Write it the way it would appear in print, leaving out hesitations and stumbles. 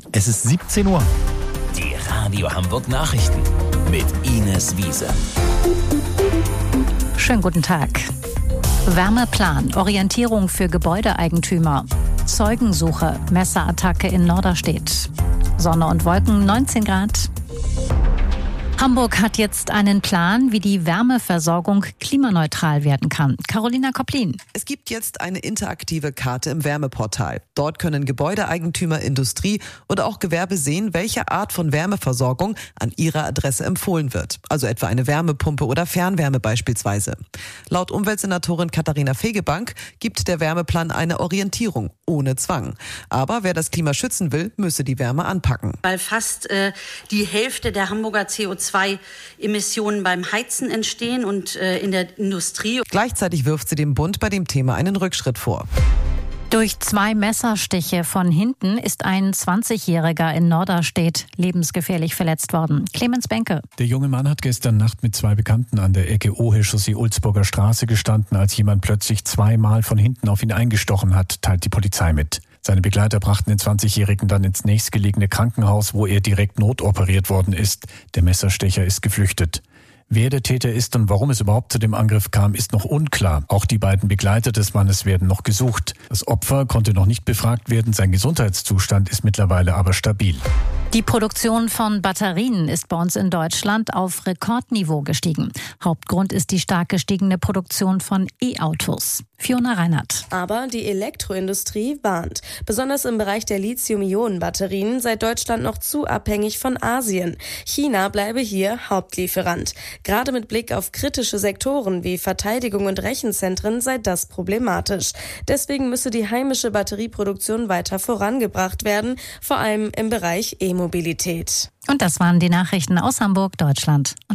Es ist 17 Uhr. Die Radio Hamburg Nachrichten mit Ines Wiese. Schönen guten Tag. Wärmeplan, Orientierung für Gebäudeeigentümer. Zeugensuche, Messerattacke in Norderstedt. Sonne und Wolken, 19 Grad. Hamburg hat jetzt einen Plan, wie die Wärmeversorgung klimaneutral werden kann. Carolina Kopplin. Es gibt jetzt eine interaktive Karte im Wärmeportal. Dort können Gebäudeeigentümer, Industrie oder auch Gewerbe sehen, welche Art von Wärmeversorgung an ihrer Adresse empfohlen wird. Also etwa eine Wärmepumpe oder Fernwärme beispielsweise. Laut Umweltsenatorin Katharina Fegebank gibt der Wärmeplan eine Orientierung ohne Zwang. Aber wer das Klima schützen will, müsse die Wärme anpacken. Weil fast die Hälfte der Hamburger CO2-Emissionen beim Heizen entstehen und in der Industrie. Gleichzeitig wirft sie dem Bund bei dem Thema einen Rückschritt vor. Durch 2 Messerstiche von hinten ist ein 20-Jähriger in Norderstedt lebensgefährlich verletzt worden. Clemens Benke. Der junge Mann hat gestern Nacht mit 2 Bekannten an der Ecke Ohe-Chaussee-Ulzburger Straße gestanden, als jemand plötzlich 2-mal von hinten auf ihn eingestochen hat, teilt die Polizei mit. Seine Begleiter brachten den 20-Jährigen dann ins nächstgelegene Krankenhaus, wo er direkt notoperiert worden ist. Der Messerstecher ist geflüchtet. Wer der Täter ist und warum es überhaupt zu dem Angriff kam, ist noch unklar. Auch die beiden Begleiter des Mannes werden noch gesucht. Das Opfer konnte noch nicht befragt werden, sein Gesundheitszustand ist mittlerweile aber stabil. Die Produktion von Batterien ist bei uns in Deutschland auf Rekordniveau gestiegen. Hauptgrund ist die stark gestiegene Produktion von E-Autos. Fiona Reinhardt. Aber die Elektroindustrie warnt. Besonders im Bereich der Lithium-Ionen-Batterien sei Deutschland noch zu abhängig von Asien. China bleibe hier Hauptlieferant. Gerade mit Blick auf kritische Sektoren wie Verteidigung und Rechenzentren sei das problematisch. Deswegen müsse die heimische Batterieproduktion weiter vorangebracht werden, vor allem im Bereich E-Mobilität. Und das waren die Nachrichten aus Hamburg, Deutschland.